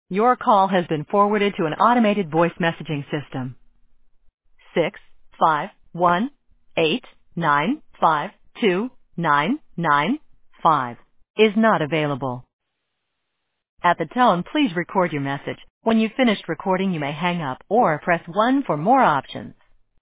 Your call has been forwarded to an automated voice messaging system. 651-895-2995 is not available. At the tone, please record your message. When you've finished recording, you may hang up or press 1 for more options.